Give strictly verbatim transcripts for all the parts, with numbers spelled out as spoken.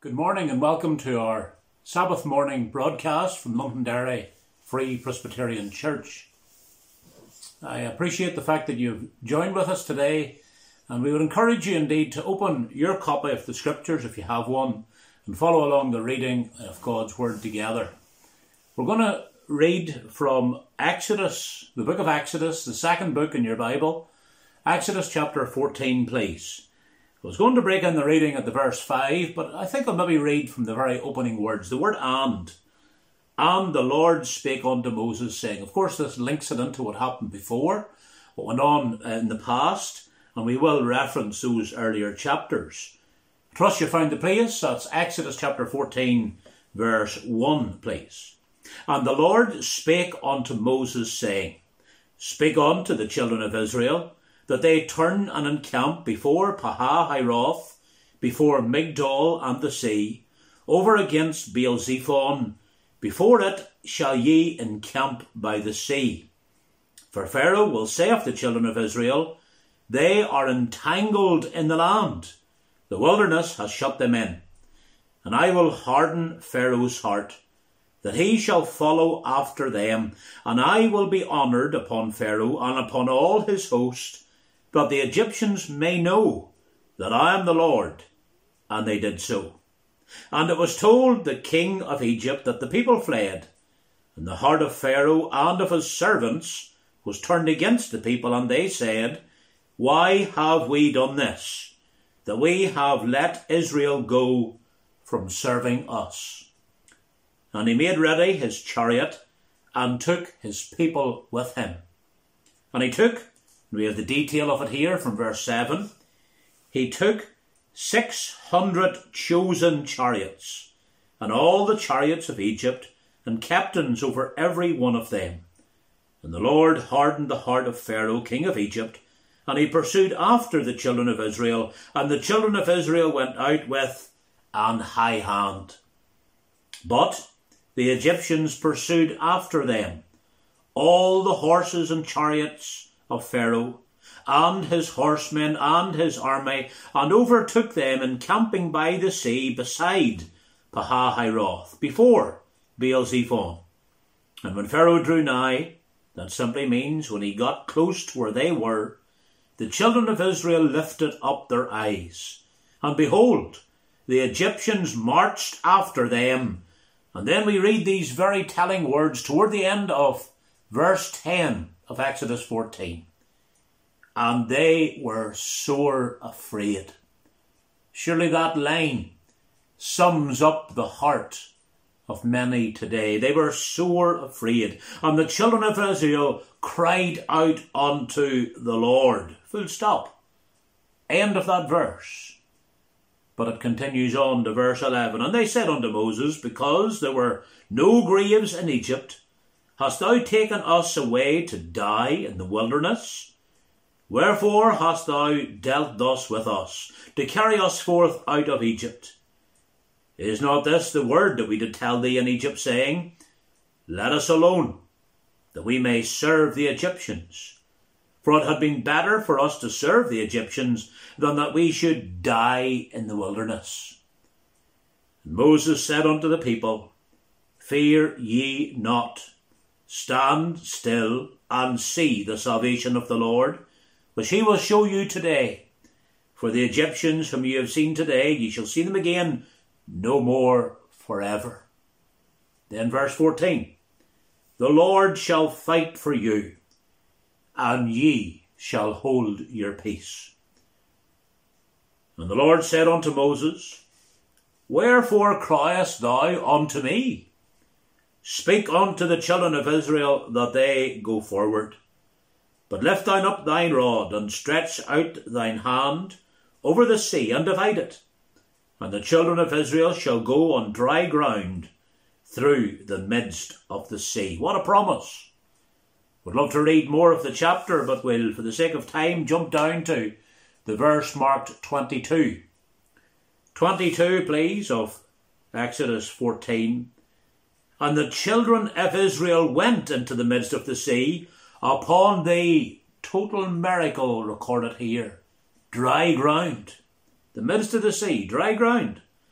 Good morning and welcome to our Sabbath morning broadcast from Londonderry Free Presbyterian Church. I appreciate the fact that you've joined with us today, and we would encourage you indeed to open your copy of the Scriptures if you have one and follow along the reading of God's Word together. We're going to read from Exodus, the book of Exodus, the second book in your Bible, Exodus chapter fourteen, please. I was going to break in the reading at the verse five, but I think I'll maybe read from the very opening words, the word and. And the Lord spake unto Moses, saying, of course this links it into what happened before, what went on in the past, and we will reference those earlier chapters. I trust you found the place. That's Exodus chapter fourteen, verse one, please. And the Lord spake unto Moses, saying, Speak unto the children of Israel, that they turn and encamp before Pahahiroth, before Migdol and the sea, over against Baal-zephon. Before it shall ye encamp by the sea. For Pharaoh will say of the children of Israel, They are entangled in the land. The wilderness has shut them in. And I will harden Pharaoh's heart, that he shall follow after them. And I will be honoured upon Pharaoh and upon all his host, that the Egyptians may know that I am the Lord. And they did so. And it was told the king of Egypt that the people fled, and the heart of Pharaoh and of his servants was turned against the people, and they said, Why have we done this, that we have let Israel go from serving us? And he made ready his chariot, and took his people with him. And he took, we have the detail of it here from verse seven, he took six hundred chosen chariots, and all the chariots of Egypt, and captains over every one of them. And the Lord hardened the heart of Pharaoh, king of Egypt, and he pursued after the children of Israel, and the children of Israel went out with an high hand. But the Egyptians pursued after them all the horses and chariots of Pharaoh, and his horsemen, and his army, and overtook them encamping by the sea beside Pahahiroth, before Baal-zephon. And when Pharaoh drew nigh, that simply means when he got close to where they were, the children of Israel lifted up their eyes, and behold, the Egyptians marched after them. And then we read these very telling words toward the end of verse ten of Exodus fourteen. And they were sore afraid. Surely that line sums up the heart of many today. They were sore afraid. And the children of Israel cried out unto the Lord. Full stop. End of that verse. But it continues on to verse eleven. And they said unto Moses, Because there were no graves in Egypt, hast thou taken us away to die in the wilderness? Wherefore hast thou dealt thus with us, to carry us forth out of Egypt? Is not this the word that we did tell thee in Egypt, saying, Let us alone, that we may serve the Egyptians? For it had been better for us to serve the Egyptians than that we should die in the wilderness. And Moses said unto the people, Fear ye not. Stand still and see the salvation of the Lord, which he will show you today. For the Egyptians whom you have seen today, ye shall see them again no more forever. Then verse fourteen. The Lord shall fight for you, and ye shall hold your peace. And the Lord said unto Moses, Wherefore criest thou unto me? Speak unto the children of Israel that they go forward. But lift thou up thine rod, and stretch out thine hand over the sea, and divide it. And the children of Israel shall go on dry ground through the midst of the sea. What a promise. Would love to read more of the chapter, but will, for the sake of time, jump down to the verse marked twenty-two. twenty-two, please, of Exodus fourteen. And the children of Israel went into the midst of the sea, upon the total miracle recorded here. Dry ground. The midst of the sea, dry ground.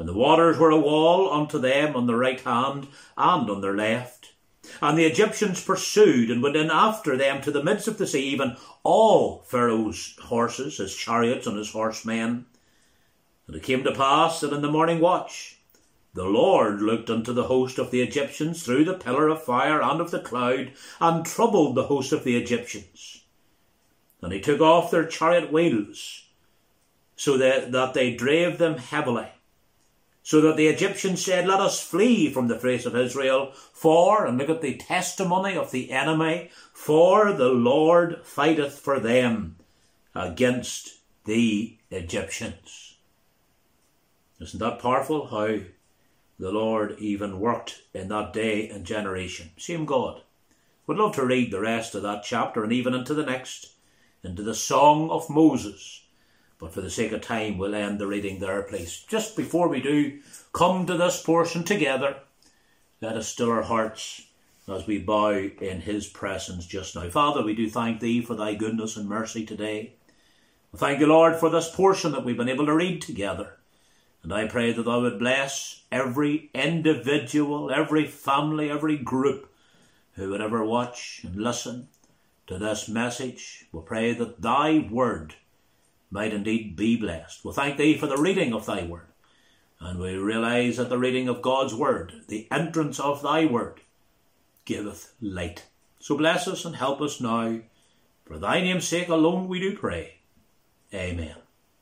And the waters were a wall unto them on the right hand and on their left. And the Egyptians pursued and went in after them to the midst of the sea, even all Pharaoh's horses, his chariots and his horsemen. And it came to pass that in the morning watch the Lord looked unto the host of the Egyptians through the pillar of fire and of the cloud, and troubled the host of the Egyptians. And he took off their chariot wheels, so that, that they drave them heavily. So that the Egyptians said, Let us flee from the face of Israel, for, and look at the testimony of the enemy, for the Lord fighteth for them against the Egyptians. Isn't that powerful, how the Lord even worked in that day and generation? Same God. Would love to read the rest of that chapter and even into the next, into the Song of Moses. But for the sake of time, we'll end the reading there, please. Just before we do come to this portion together, let us still our hearts as we bow in his presence just now. Father, we do thank thee for thy goodness and mercy today. We thank you, Lord, for this portion that we've been able to read together. And I pray that thou would bless every individual, every family, every group who would ever watch and listen to this message. We pray that thy word might indeed be blessed. We thank thee for the reading of thy word. And we realise that the reading of God's word, the entrance of thy word, giveth light. So bless us and help us now. For thy name's sake alone we do pray. Amen.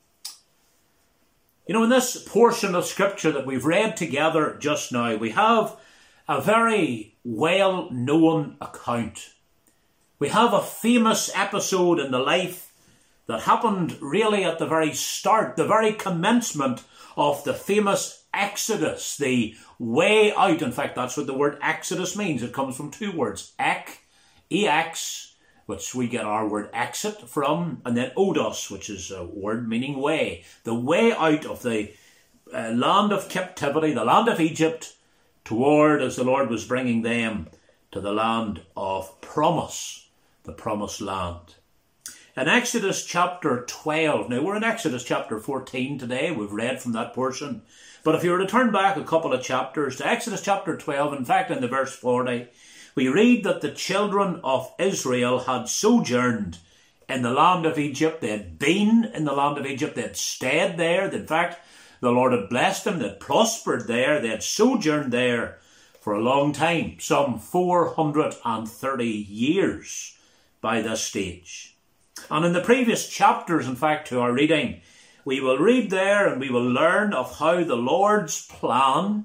You know, in this portion of scripture that we've read together just now, we have a very well-known account. We have a famous episode in the life that happened really at the very start, the very commencement of the famous Exodus, the way out. In fact, that's what the word Exodus means. It comes from two words, ek, ex, which we get our word exit from, and then odos, which is a word meaning way. The way out of the uh, land of captivity, the land of Egypt, toward, as the Lord was bringing them, to the land of promise, the promised land. In Exodus chapter twelve, now we're in Exodus chapter fourteen today, we've read from that portion, but if you were to turn back a couple of chapters to Exodus chapter twelve, in fact in the verse forty, we read that the children of Israel had sojourned in the land of Egypt. They had been in the land of Egypt, they had stayed there, in fact the Lord had blessed them, they had prospered there, they had sojourned there for a long time, some four hundred thirty years by this stage. And in the previous chapters, in fact, to our reading, we will read there and we will learn of how the Lord's plan,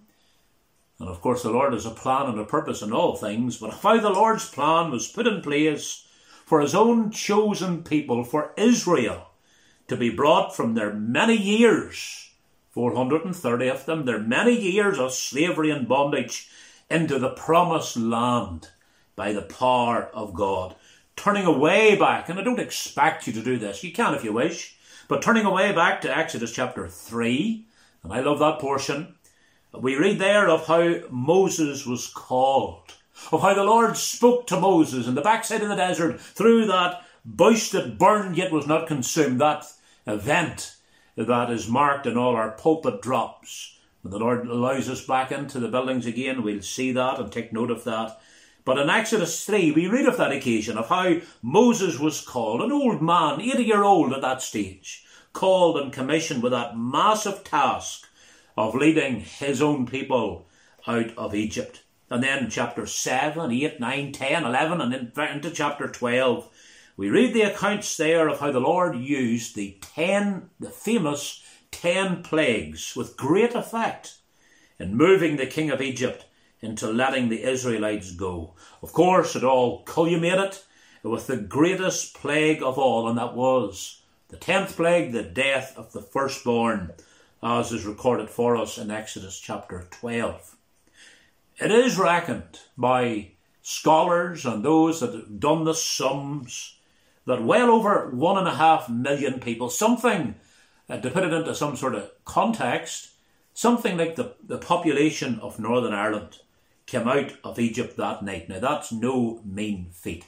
and of course the Lord has a plan and a purpose in all things, but how the Lord's plan was put in place for his own chosen people, for Israel, to be brought from their many years, four hundred thirty of them, their many years of slavery and bondage, into the promised land by the power of God. Turning away back, and I don't expect you to do this, you can if you wish, but turning away back to Exodus chapter three, and I love that portion, we read there of how Moses was called, of how the Lord spoke to Moses in the backside of the desert through that bush that burned yet was not consumed, that event that is marked in all our pulpit drops. When the Lord allows us back into the buildings again, we'll see that and take note of that. But in Exodus three, we read of that occasion, of how Moses was called, an old man, eighty-year-old at that stage, called and commissioned with that massive task of leading his own people out of Egypt. And then in chapter seven, eight, nine, ten, eleven, and into chapter twelve, we read the accounts there of how the Lord used the ten, the famous ten plagues with great effect in moving the king of Egypt into letting the Israelites go. Of course, it all culminated with the greatest plague of all, and that was the tenth plague, the death of the firstborn, as is recorded for us in Exodus chapter twelve. It is reckoned by scholars and those that have done the sums that well over one and a half million people, something, uh, to put it into some sort of context, something like the, the population of Northern Ireland came out of Egypt that night. Now that's no mean feat.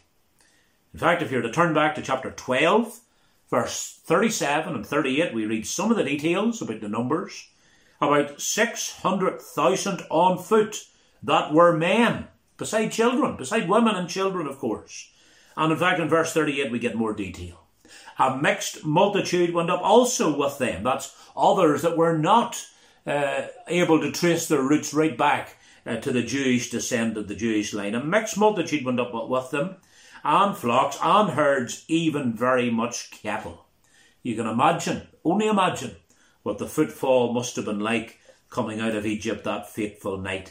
In fact, if you're to turn back to chapter twelve, verse thirty-seven and thirty-eight, we read some of the details about the numbers. about six hundred thousand on foot that were men, beside children, beside women and children, of course. And in fact, in verse thirty-eight, we get more detail. A mixed multitude went up also with them. That's others that were not uh, able to trace their roots right back uh, to the Jewish descent of the Jewish line. A mixed multitude went up with them, and flocks and herds, even very much cattle. You can imagine, only imagine, what the footfall must have been like coming out of Egypt that fateful night.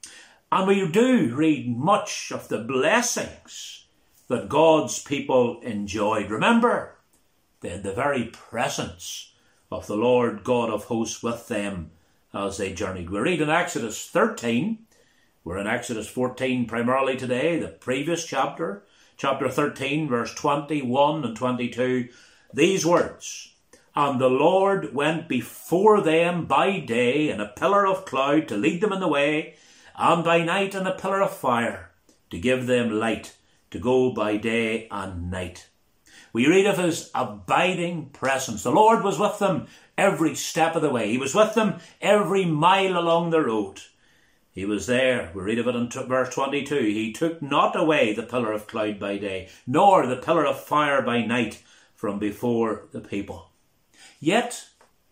And we do read much of the blessings that God's people enjoyed. Remember, they had the very presence of the Lord God of hosts with them as they journeyed. We read in Exodus thirteen, we're in Exodus fourteen primarily today, the previous chapter, chapter thirteen, verse twenty-one and twenty-two, these words, "And the Lord went before them by day in a pillar of cloud to lead them in the way, and by night in a pillar of fire to give them light, to go by day and night." We read of his abiding presence. The Lord was with them every step of the way. He was with them every mile along the road. He was there. We read of it in verse twenty-two. "He took not away the pillar of cloud by day, nor the pillar of fire by night from before the people." Yet,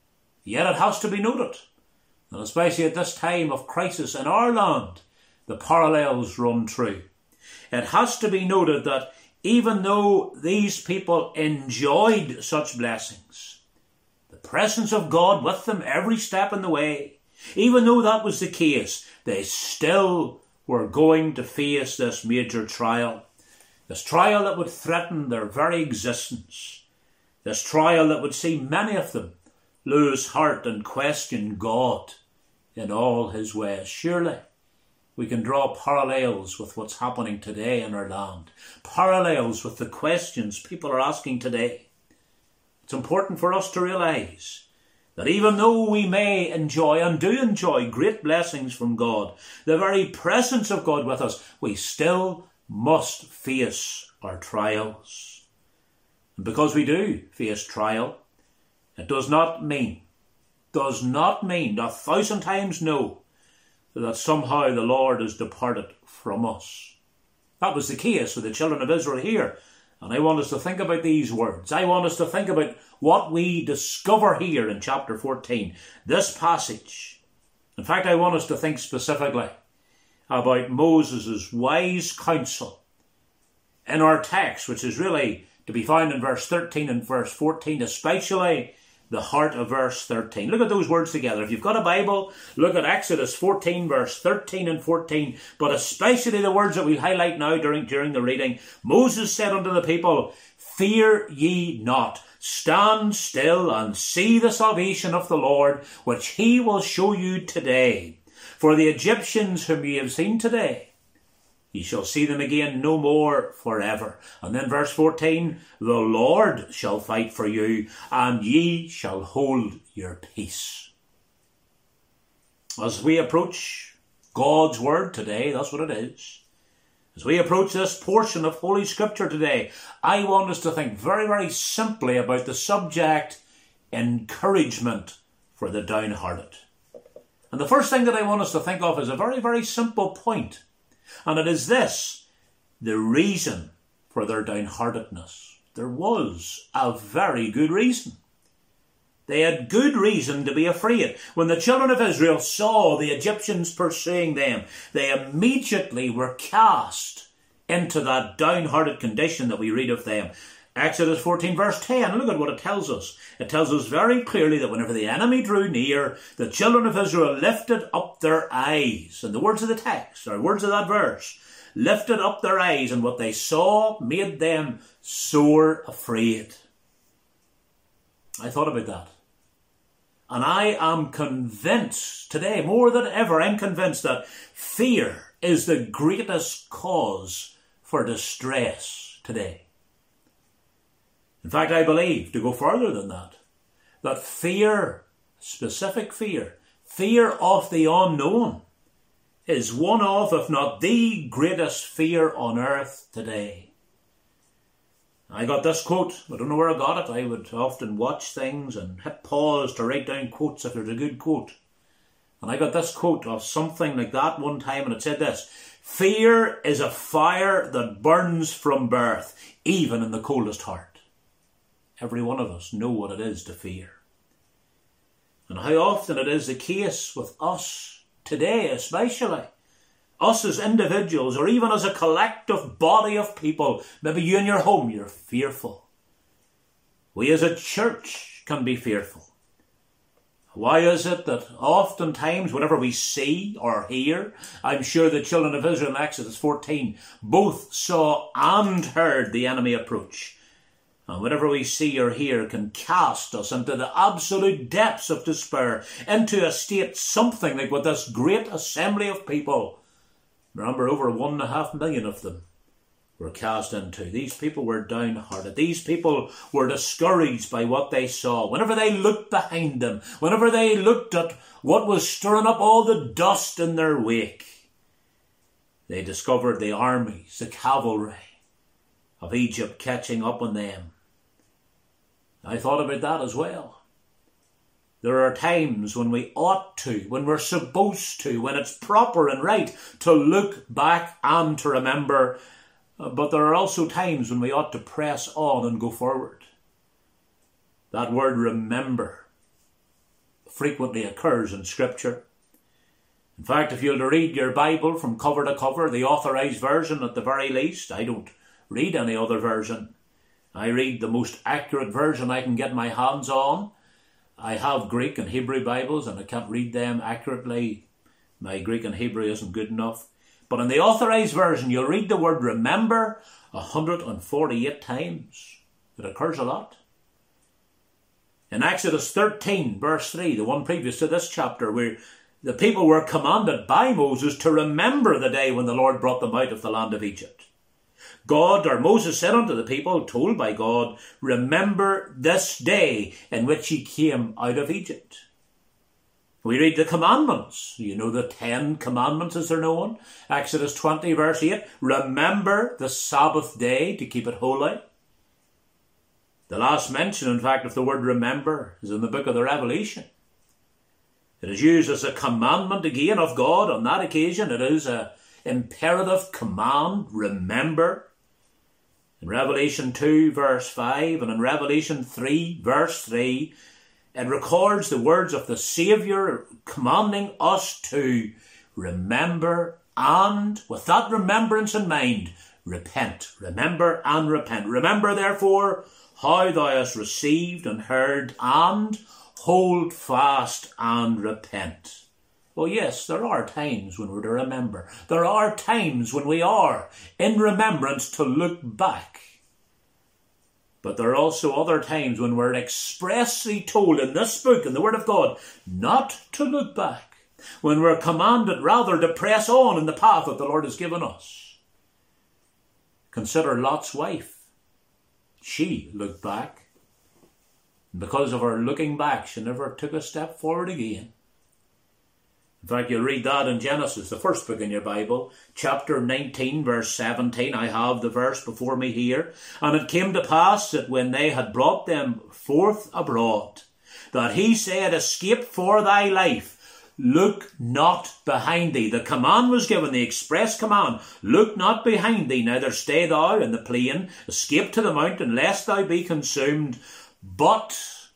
yet it has to be noted, and especially at this time of crisis in our land, the parallels run true. It has to be noted that even though these people enjoyed such blessings, the presence of God with them every step in the way, even though that was the case, they still were going to face this major trial. This trial that would threaten their very existence. This trial that would see many of them lose heart and question God in all his ways. Surely we can draw parallels with what's happening today in our land. Parallels with the questions people are asking today. It's important for us to realise that even though we may enjoy and do enjoy great blessings from God, the very presence of God with us, we still must face our trials. And because we do face trial, it does not mean, does not mean, a thousand times no, that somehow the Lord has departed from us. That was the case with the children of Israel here. And I want us to think about these words. I want us to think about what we discover here in chapter fourteen. This passage. In fact, I want us to think specifically about Moses' wise counsel in our text, which is really to be found in verse thirteen and verse fourteen, especially the heart of verse thirteen. Look at those words together. If you've got a Bible, look at Exodus fourteen, verse thirteen and fourteen, but especially the words that we highlight now during, during the reading. "Moses said unto the people, Fear ye not, stand still and see the salvation of the Lord, which he will show you today. For the Egyptians whom ye have seen today, ye shall see them again no more forever." And then verse fourteen, "The Lord shall fight for you, and ye shall hold your peace." As we approach God's word today, that's what it is. As we approach this portion of Holy Scripture today, I want us to think very, very simply about the subject, encouragement for the downhearted. And the first thing that I want us to think of is a very, very simple point. And it is this, the reason for their downheartedness. There was a very good reason. They had good reason to be afraid. When the children of Israel saw the Egyptians pursuing them, they immediately were cast into that downhearted condition that we read of them. Exodus fourteen verse ten, look at what it tells us. It tells us very clearly that whenever the enemy drew near, the children of Israel lifted up their eyes. And the words of the text, or words of that verse, lifted up their eyes, and what they saw made them sore afraid. I thought about that. And I am convinced today, more than ever, I'm convinced that fear is the greatest cause for distress today. In fact, I believe, to go further than that, that fear, specific fear, fear of the unknown, is one of, if not the greatest fear on earth today. I got this quote. I don't know where I got it. I would often watch things and hit pause to write down quotes if there's a good quote. And I got this quote of something like that one time, and it said this: fear is a fire that burns from birth, even in the coldest heart. Every one of us know what it is to fear. And how often it is the case with us today, especially us as individuals, or even as a collective body of people. Maybe you in your home, you're fearful. We as a church can be fearful. Why is it that oftentimes whenever we see or hear, I'm sure the children of Israel in Exodus fourteen both saw and heard the enemy approach. And whatever we see or hear can cast us into the absolute depths of despair, into a state something like what this great assembly of people, remember over one and a half million of them, were cast into. These people were downhearted. These people were discouraged by what they saw. Whenever they looked behind them, whenever they looked at what was stirring up all the dust in their wake, they discovered the armies, the cavalry of Egypt catching up on them. I thought about that as well. There are times when we ought to, when we're supposed to, when it's proper and right to look back and to remember. But there are also times when we ought to press on and go forward. That word remember frequently occurs in Scripture. In fact, if you'll read your Bible from cover to cover, the Authorized Version at the very least, I don't read any other version. I read the most accurate version I can get my hands on. I have Greek and Hebrew Bibles and I can't read them accurately. My Greek and Hebrew isn't good enough. But in the Authorized Version, you'll read the word remember one hundred forty-eight times. It occurs a lot. In Exodus thirteen, verse three, the one previous to this chapter, where the people were commanded by Moses to remember the day when the Lord brought them out of the land of Egypt. God, or Moses, said unto the people, told by God, remember this day in which ye came out of Egypt. We read the commandments. You know the Ten Commandments as they're known. Exodus twenty verse eight. Remember the Sabbath day to keep it holy. The last mention, in fact, of the word remember is in the book of the Revelation. It is used as a commandment again of God. On that occasion, it is an imperative command. Remember. In Revelation two verse five and in Revelation three verse three, it records the words of the Saviour commanding us to remember and, with that remembrance in mind, repent. Remember and repent. Remember, therefore, how thou hast received and heard, and hold fast and repent. Well, yes, there are times when we're to remember. There are times when we are in remembrance to look back. But there are also other times when we're expressly told in this book, in the Word of God, not to look back. When we're commanded rather to press on in the path that the Lord has given us. Consider Lot's wife. She looked back. And because of her looking back, she never took a step forward again. In fact, you'll read that in Genesis, the first book in your Bible, chapter nineteen, verse seventeen. I have the verse before me here. And it came to pass that when they had brought them forth abroad, that he said, escape for thy life, look not behind thee. The command was given, the express command, look not behind thee, neither stay thou in the plain, escape to the mountain, lest thou be consumed. But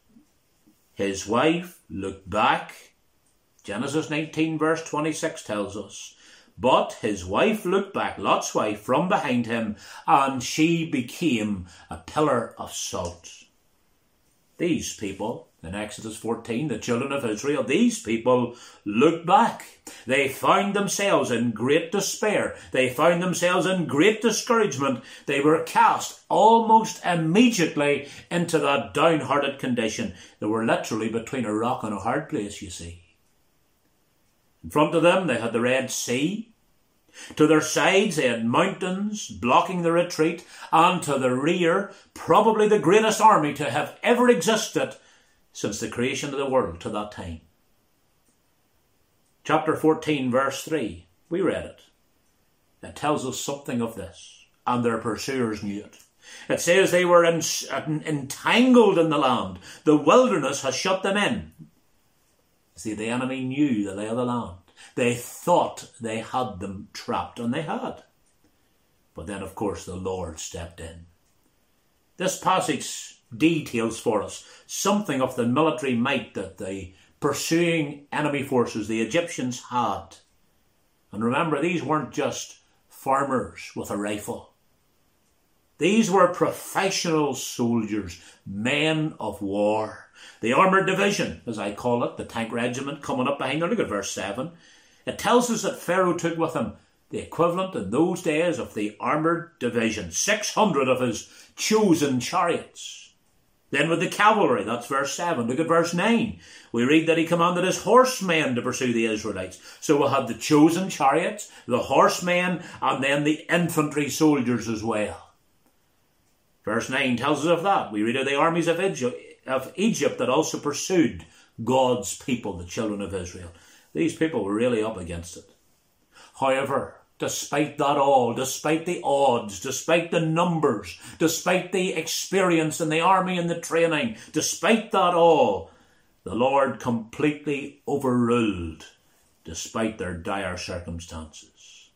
his wife looked back. Genesis nineteen verse twenty-six tells us, but his wife looked back, Lot's wife, from behind him, and she became a pillar of salt. These people, in Exodus fourteen, the children of Israel, these people looked back. They found themselves in great despair. They found themselves in great discouragement. They were cast almost immediately into that downhearted condition. They were literally between a rock and a hard place, you see. In front of them, they had the Red Sea. To their sides, they had mountains blocking the retreat. And to the rear, probably the greatest army to have ever existed since the creation of the world to that time. Chapter fourteen, verse three. We read it. It tells us something of this. And their pursuers knew it. It says they were entangled in the land. The wilderness has shut them in. See, the enemy knew the lay of the land. They thought they had them trapped, and they had. But then, of course, the Lord stepped in. This passage details for us something of the military might that the pursuing enemy forces, the Egyptians, had. And remember, these weren't just farmers with a rifle. These were professional soldiers, men of war. The armoured division, as I call it, the tank regiment coming up behind them. Look at verse seven. It tells us that Pharaoh took with him the equivalent in those days of the armoured division, six hundred of his chosen chariots. Then with the cavalry, that's verse seven. Look at verse nine. We read that he commanded his horsemen to pursue the Israelites. So we'll have the chosen chariots, the horsemen, and then the infantry soldiers as well. Verse nine tells us of that. We read of the armies of Egypt, of Egypt that also pursued God's people, the children of Israel. These people were really up against it. However, despite that all, despite the odds, despite the numbers, despite the experience in the army and the training, despite that all, the Lord completely overruled, despite their dire circumstances.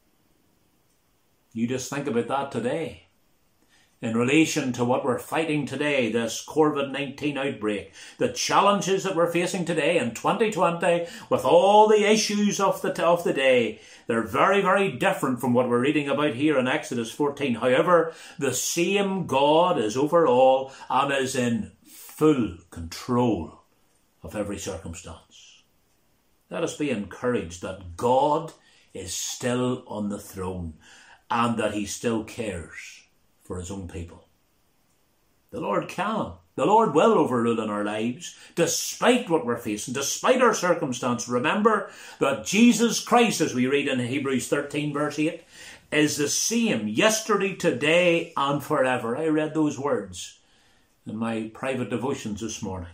You just think about that today. In relation to what we're fighting today, this COVID nineteen outbreak, the challenges that we're facing today in twenty twenty, with all the issues of the, of the day, they're very, very different from what we're reading about here in Exodus fourteen. However, the same God is over all and is in full control of every circumstance. Let us be encouraged that God is still on the throne and that he still cares for his own people. The Lord can. The Lord will overrule in our lives, despite what we're facing, despite our circumstance. Remember that Jesus Christ, as we read in Hebrews thirteen verse eight, is the same yesterday, today, and forever. I read those words in my private devotions this morning.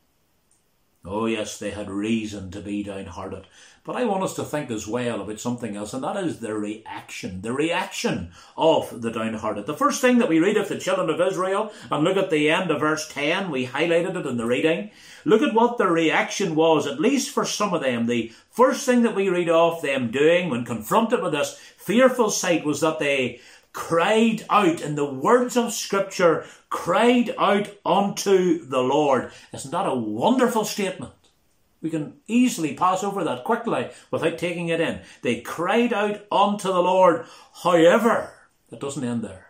Oh yes, they had reason to be downhearted. But I want us to think as well about something else, and that is the reaction, the reaction of the downhearted. The first thing that we read of the children of Israel, and look at the end of verse ten, we highlighted it in the reading. Look at what the reaction was, at least for some of them. The first thing that we read of them doing when confronted with this fearful sight was that they cried out, in the words of Scripture, cried out unto the Lord. Isn't that a wonderful statement? We can easily pass over that quickly without taking it in. They cried out unto the Lord. However, it doesn't end there.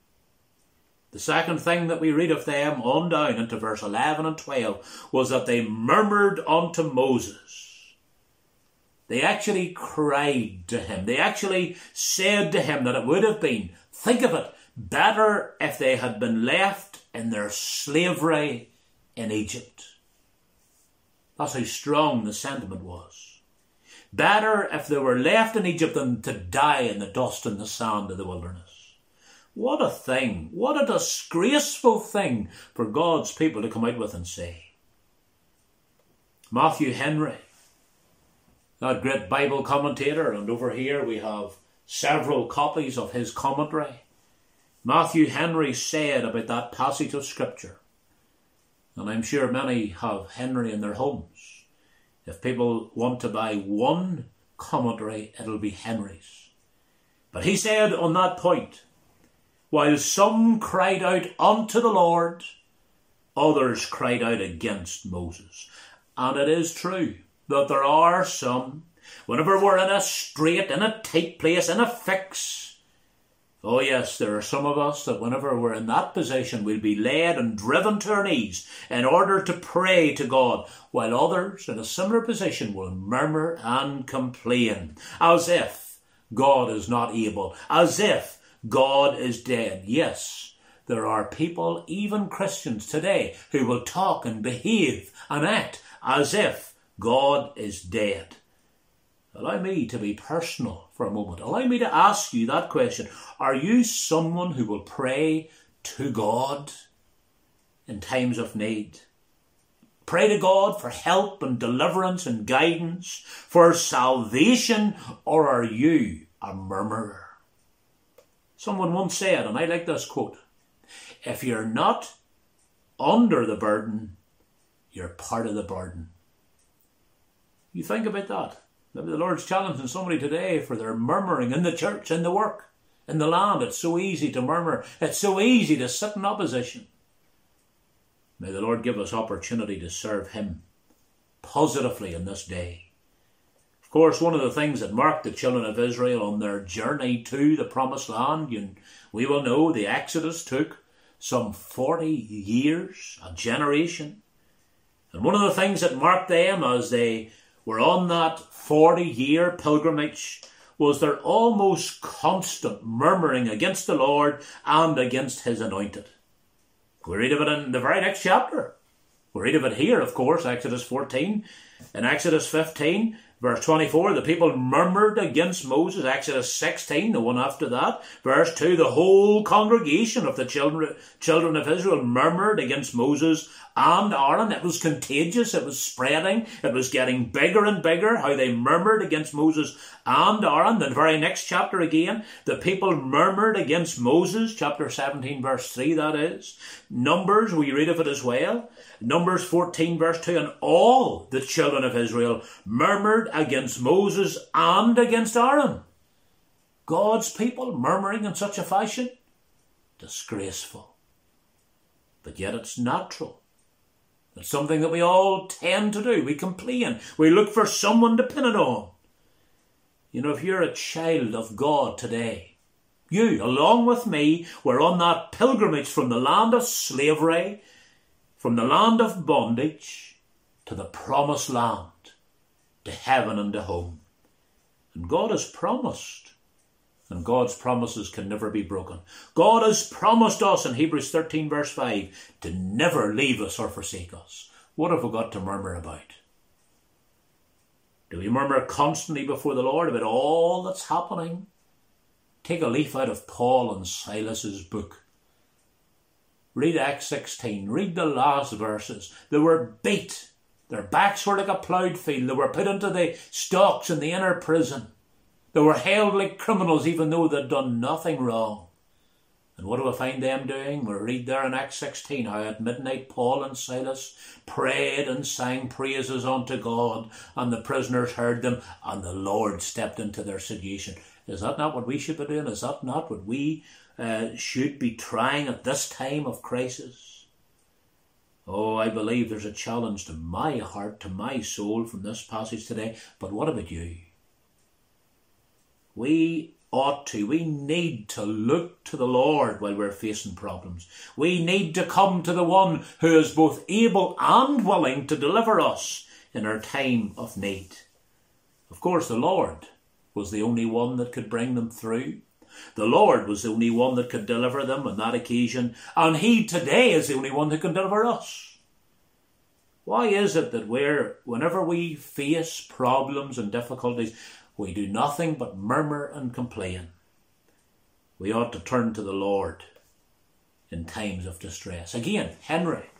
The second thing that we read of them on down into verse eleven and twelve was that they murmured unto Moses. They actually cried to him. They actually said to him that it would have been, think of it, better if they had been left in their slavery in Egypt. That's how strong the sentiment was. Better if they were left in Egypt than to die in the dust and the sand of the wilderness. What a thing, what a disgraceful thing for God's people to come out with and say. Matthew Henry, that great Bible commentator, and over here we have several copies of his commentary. Matthew Henry said about that passage of Scripture, and I'm sure many have Henry in their homes. If people want to buy one commentary, it'll be Henry's. But he said on that point, while some cried out unto the Lord, others cried out against Moses. And it is true that there are some, whenever we're in a strait, in a tight place, in a fix, oh yes, there are some of us that whenever we're in that position, we'll be led and driven to our knees in order to pray to God, while others in a similar position will murmur and complain, as if God is not able, as if God is dead. Yes, there are people, even Christians today, who will talk and behave and act as if God is dead. Allow me to be personal for a moment. Allow me to ask you that question. Are you someone who will pray to God in times of need? Pray to God for help and deliverance and guidance, for salvation, or are you a murmurer? Someone once said, and I like this quote, if you're not under the burden, you're part of the burden. You think about that. Maybe the Lord's challenging somebody today for their murmuring in the church, in the work, in the land. It's so easy to murmur. It's so easy to sit in opposition. May the Lord give us opportunity to serve him positively in this day. Of course, one of the things that marked the children of Israel on their journey to the promised land, you, we will know the Exodus took some forty years, a generation. And one of the things that marked them as they were on that forty-year pilgrimage was their almost constant murmuring against the Lord and against his anointed. We read of it in the very next chapter. We read of it here, of course, Exodus fourteen. In Exodus fifteen, verse twenty-four, the people murmured against Moses. Exodus sixteen, the one after that. Verse two, the whole congregation of the children, children of Israel murmured against Moses and Aaron. It was contagious. It was spreading. It was getting bigger and bigger, how they murmured against Moses and Aaron. The very next chapter again, the people murmured against Moses. Chapter seventeen, verse three, that is. Numbers, we read of it as well. Numbers fourteen, verse two, and all the children of Israel murmured against Moses and against Aaron. God's people murmuring in such a fashion? Disgraceful. But yet it's natural. It's something that we all tend to do. We complain. We look for someone to pin it on. You know, if you're a child of God today, you, along with me, were on that pilgrimage from the land of slavery, from the land of bondage, to the promised land, to heaven and to home. And God has promised, and God's promises can never be broken. God has promised us in Hebrews thirteen verse five to never leave us or forsake us. What have we got to murmur about? Do we murmur constantly before the Lord about all that's happening? Take a leaf out of Paul and Silas's book. Read Acts sixteen. Read the last verses. They were beat. Their backs were like a ploughed field. They were put into the stocks in the inner prison. They were held like criminals even though they'd done nothing wrong. And what do we find them doing? We read there in Acts sixteen how at midnight Paul and Silas prayed and sang praises unto God, and the prisoners heard them, and the Lord stepped into their situation. Is that not what we should be doing? Is that not what we uh, should be trying at this time of crisis? Oh, I believe there's a challenge to my heart, to my soul from this passage today. But what about you? We ought to, we need to look to the Lord while we're facing problems. We need to come to the one who is both able and willing to deliver us in our time of need. Of course, the Lord was the only one that could bring them through. The Lord was the only one that could deliver them on that occasion, and he today is the only one who can deliver us. Why is it that we're, whenever we face problems and difficulties, we do nothing but murmur and complain? We ought to turn to the Lord in times of distress. Again, Henry.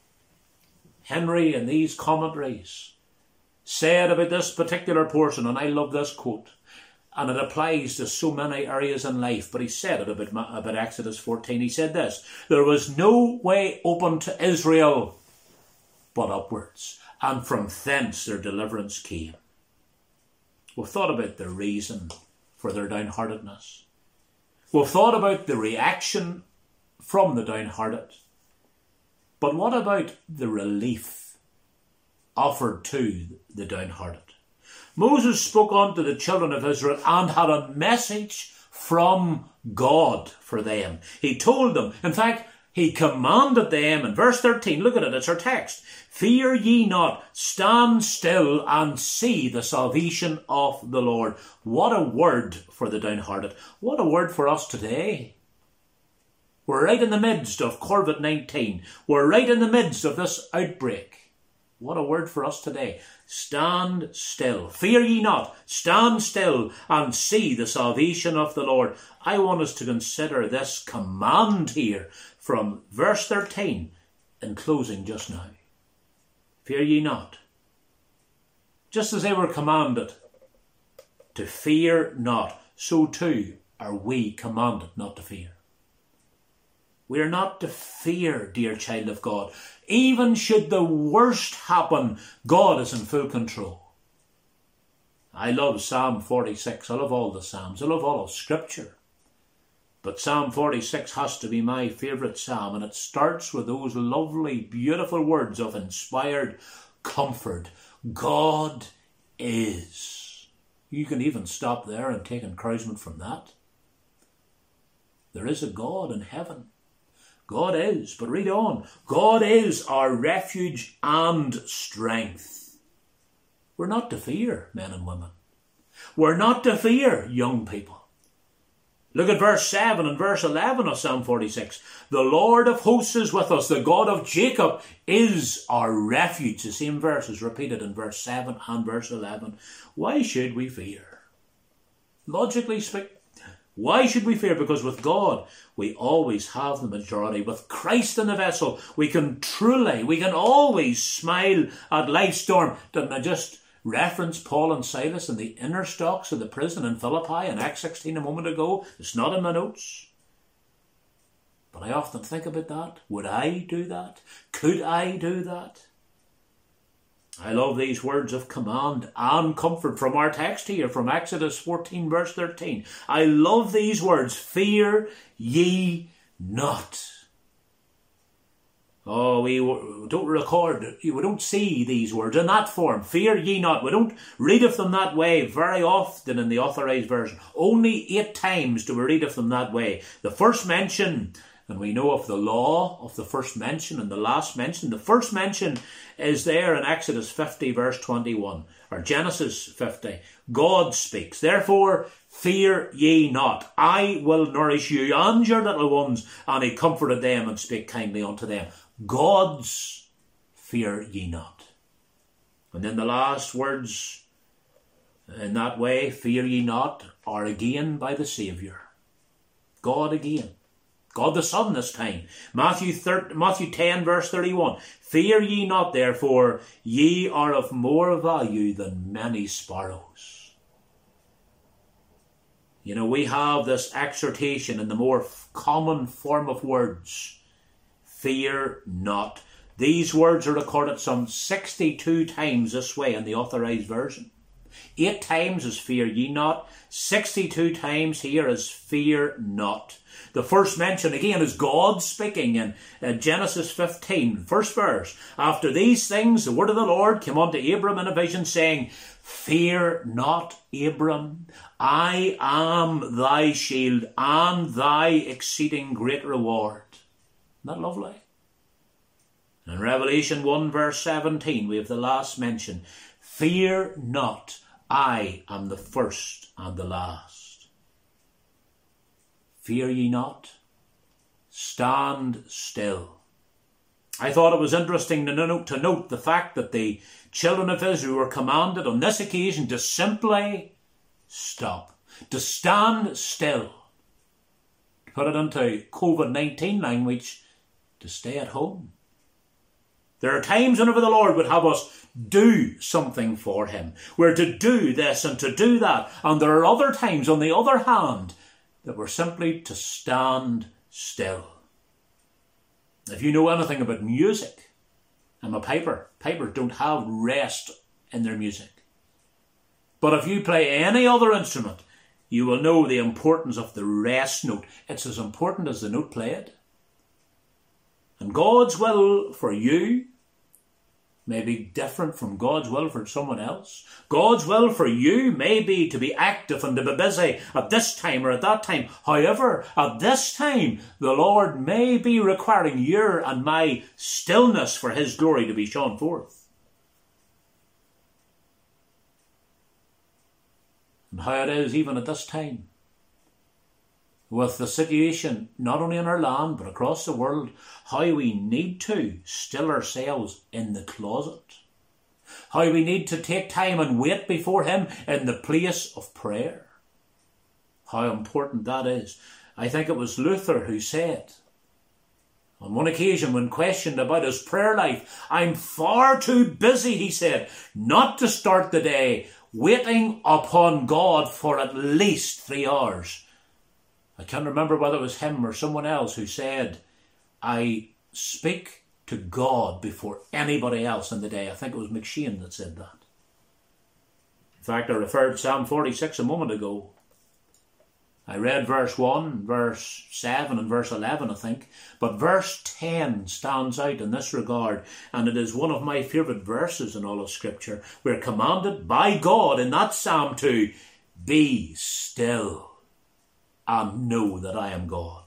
Henry in these commentaries said about this particular portion, and I love this quote, and it applies to so many areas in life, but he said it about, about Exodus fourteen. He said this: there was no way open to Israel but upwards, and from thence their deliverance came. We've thought about the reason for their downheartedness. We've thought about the reaction from the downhearted. But what about the relief offered to the downhearted? Moses spoke unto the children of Israel and had a message from God for them. He told them, in fact, he commanded them in verse thirteen, look at it, it's our text. Fear ye not, stand still and see the salvation of the Lord. What a word for the downhearted. What a word for us today. We're right in the midst of COVID nineteen. We're right in the midst of this outbreak. What a word for us today. Stand still. Fear ye not. Stand still and see the salvation of the Lord. I want us to consider this command here from verse thirteen in closing just now. Fear ye not. Just as they were commanded to fear not, so too are we commanded not to fear. We are not to fear, dear child of God. Even should the worst happen, God is in full control. I love Psalm forty-six. I love all the Psalms. I love all of Scripture. But Psalm forty-six has to be my favourite psalm, and it starts with those lovely, beautiful words of inspired comfort. God is. You can even stop there and take encouragement from that. There is a God in heaven. God is. But read on. God is our refuge and strength. We're not to fear, men and women. We're not to fear, young people. Look at verse seven and verse eleven of Psalm forty-six. The Lord of hosts is with us. The God of Jacob is our refuge. The same verse is repeated in verse seven and verse eleven. Why should we fear? Logically speaking, why should we fear? Because with God, we always have the majority. With Christ in the vessel, we can truly, we can always smile at life's storm. Didn't I just reference Paul and Silas in the inner stocks of the prison in Philippi in Acts sixteen a moment ago? It's not in my notes. But I often think about that. Would I do that? Could I do that? I love these words of command and comfort from our text here, from Exodus fourteen verse thirteen. I love these words. Fear ye not. Oh, we don't record, we don't see these words in that form. Fear ye not. We don't read of them that way very often in the Authorized Version. Only eight times do we read of them that way. The first mention, and we know of the law of the first mention and the last mention. The first mention is there in Exodus fifty verse twenty-one, or Genesis fifty. God speaks. Therefore, fear ye not. I will nourish you and your little ones. And he comforted them and spake kindly unto them. God's fear ye not. And then the last words in that way, fear ye not, are again by the Saviour. God again. God the Son this time. Matthew, thirty, Matthew ten verse thirty-one. Fear ye not, therefore, ye are of more value than many sparrows. You know, we have this exhortation in the more common form of words. Fear not. These words are recorded some sixty-two times this way in the Authorized Version. Eight times is fear ye not. sixty-two times here is fear not. The first mention again is God speaking in uh, Genesis fifteen, first verse. After these things, the word of the Lord came unto Abram in a vision, saying, Fear not, Abram, I am thy shield and thy exceeding great reward. Isn't that lovely? In Revelation one verse seventeen, we have the last mention. Fear not, I am the first and the last. Fear ye not, stand still. I thought it was interesting to note, to note the fact that the children of Israel were commanded on this occasion to simply stop, to stand still. To put it into COVID nineteen language, to stay at home. There are times whenever the Lord would have us do something for him. We're to do this and to do that. And there are other times, on the other hand, that we're simply to stand still. If you know anything about music, I'm a piper. Pipers don't have rest in their music. But if you play any other instrument, you will know the importance of the rest note. It's as important as the note played. And God's will for you may be different from God's will for someone else. God's will for you may be to be active and to be busy at this time or at that time. However, at this time, the Lord may be requiring your and my stillness for his glory to be shown forth. And how it is even at this time, with the situation not only in our land but across the world, how we need to still ourselves in the closet. How we need to take time and wait before him in the place of prayer. How important that is. I think it was Luther who said, on one occasion when questioned about his prayer life, I'm far too busy, he said, not to start the day waiting upon God for at least three hours. I can't remember whether it was him or someone else who said, I speak to God before anybody else in the day. I think it was McShane that said that. In fact, I referred to Psalm forty-six a moment ago. I read verse one, verse seven and verse eleven, I think. But verse ten stands out in this regard, and it is one of my favourite verses in all of Scripture. We're commanded by God in that psalm to be still and know that I am God.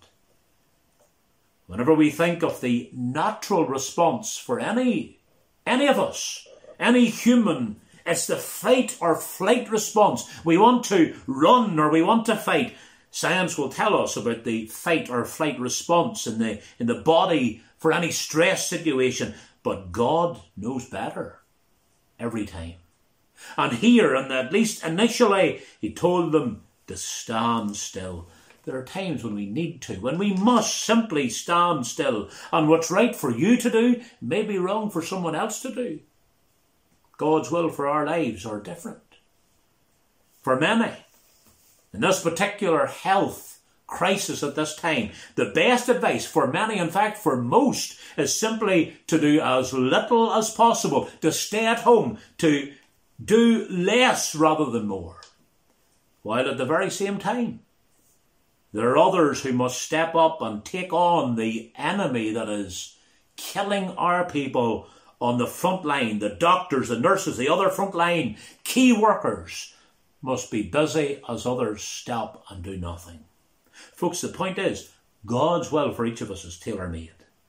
Whenever we think of the natural response for any, any of us, any human, it's the fight or flight response. We want to run or we want to fight. Science will tell us about the fight or flight response in the, in the body for any stress situation. But God knows better every time. And here, and at least initially, he told them to stand still. There are times when we need to, when we must simply stand still. And what's right for you to do may be wrong for someone else to do. God's will for our lives are different. For many, in this particular health crisis at this time, the best advice for many, in fact for most, is simply to do as little as possible, to stay at home, to do less rather than more. While at the very same time, there are others who must step up and take on the enemy that is killing our people on the front line. The doctors, the nurses, the other front line, key workers must be busy as others stop and do nothing. Folks, the point is, God's will for each of us is tailor-made.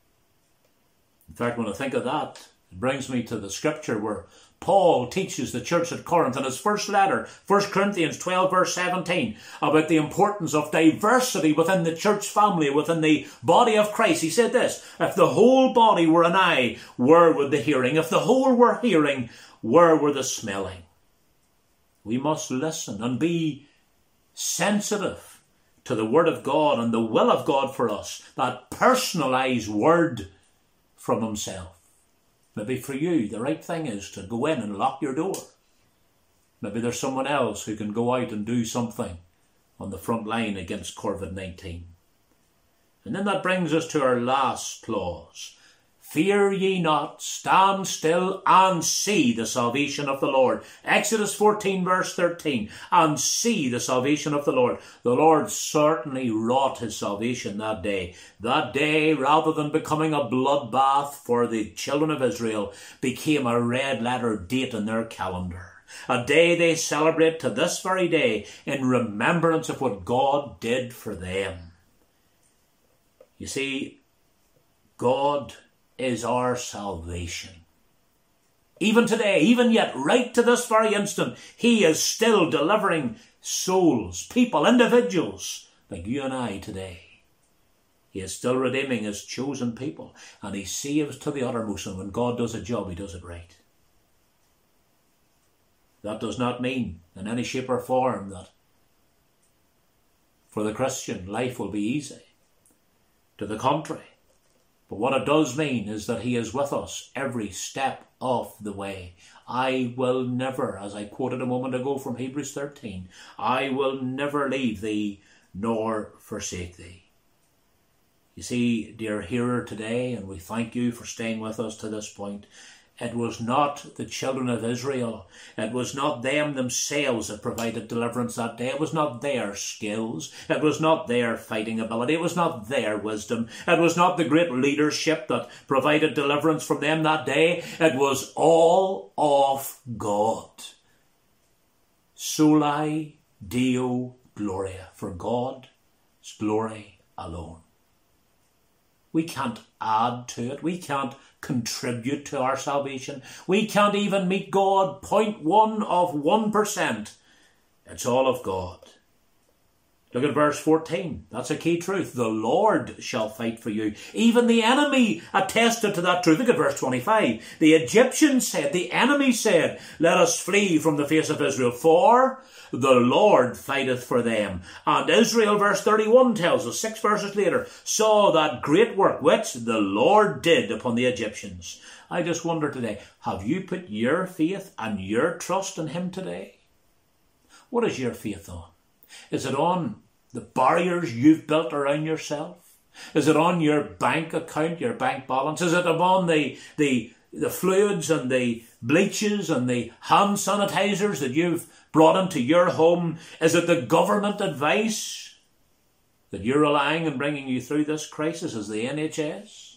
In fact, when I think of that, it brings me to the scripture where Paul teaches the church at Corinth in his first letter, First Corinthians twelve verse seventeen, about the importance of diversity within the church family, within the body of Christ. He said this: if the whole body were an eye, where would the hearing? If the whole were hearing, where were the smelling? We must listen and be sensitive to the word of God and the will of God for us, that personalised word from himself. Maybe for you, the right thing is to go in and lock your door. Maybe there's someone else who can go out and do something on the front line against COVID nineteen. And then that brings us to our last clause. Fear ye not, stand still and see the salvation of the Lord. Exodus fourteen verse thirteen. And see the salvation of the Lord. The Lord certainly wrought his salvation that day. That day, rather than becoming a bloodbath for the children of Israel, became a red letter date in their calendar. A day they celebrate to this very day in remembrance of what God did for them. You see, God is our salvation. Even today, even yet, right to this very instant, he is still delivering souls, people, individuals like you and I today. He is still redeeming his chosen people, and he saves to the uttermost, and when God does a job, he does it right. That does not mean in any shape or form that for the Christian life will be easy. To the contrary. But what it does mean is that he is with us every step of the way. I will never, as I quoted a moment ago from Hebrews thirteen, I will never leave thee nor forsake thee. You see, dear hearer today, and we thank you for staying with us to this point, it was not the children of Israel, it was not them themselves that provided deliverance that day. It was not their skills, it was not their fighting ability, it was not their wisdom, it was not the great leadership that provided deliverance from them that day. It was all of God. Soli Deo Gloria, for God's glory alone. We can't add to it. We can't contribute to our salvation. We can't even meet God zero point one of one percent. It's all of God. Look at verse fourteen. That's a key truth. The Lord shall fight for you. Even the enemy attested to that truth. Look at verse twenty-five. The Egyptians said, the enemy said, let us flee from the face of Israel, for the Lord fighteth for them. And Israel, verse thirty-one tells us, six verses later, saw that great work which the Lord did upon the Egyptians. I just wonder today, have you put your faith and your trust in him today? What is your faith on? Is it on the barriers you've built around yourself? Is it on your bank account, your bank balance? Is it upon the, the, the fluids and the bleaches and the hand sanitizers that you've brought into your home? Is it the government advice that you're relying on bringing you through this crisis? Is the N H S?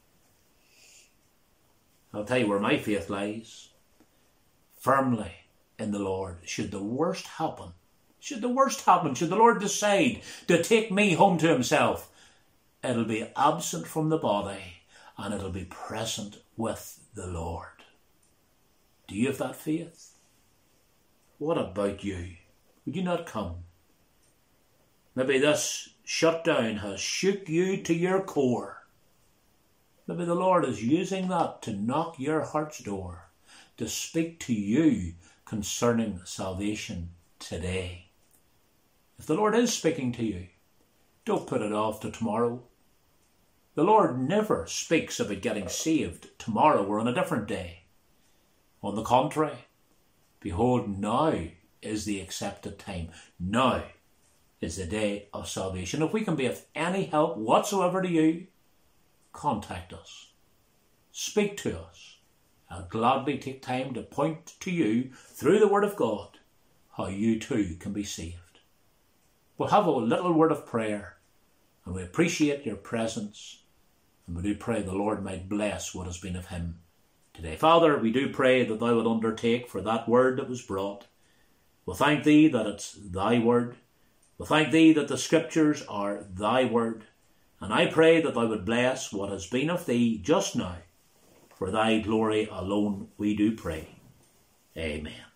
I'll tell you where my faith lies. Firmly in the Lord. Should the worst happen, should the worst happen, should the Lord decide to take me home to himself, it'll be absent from the body and it'll be present with the Lord. Do you have that faith? What about you? Would you not come? Maybe this shutdown has shook you to your core. Maybe the Lord is using that to knock your heart's door, to speak to you concerning salvation today. If the Lord is speaking to you, don't put it off to tomorrow. The Lord never speaks about getting saved tomorrow or on a different day. On the contrary, behold, now is the accepted time. Now is the day of salvation. If we can be of any help whatsoever to you, contact us. Speak to us. I'll gladly take time to point to you through the Word of God how you too can be saved. We'll have a little word of prayer, and we appreciate your presence, and we do pray the Lord might bless what has been of him today. Father, we do pray that thou would undertake for that word that was brought. We'll thank thee that it's thy word. We'll thank thee that the scriptures are thy word. And I pray that thou would bless what has been of thee just now. For thy glory alone we do pray. Amen.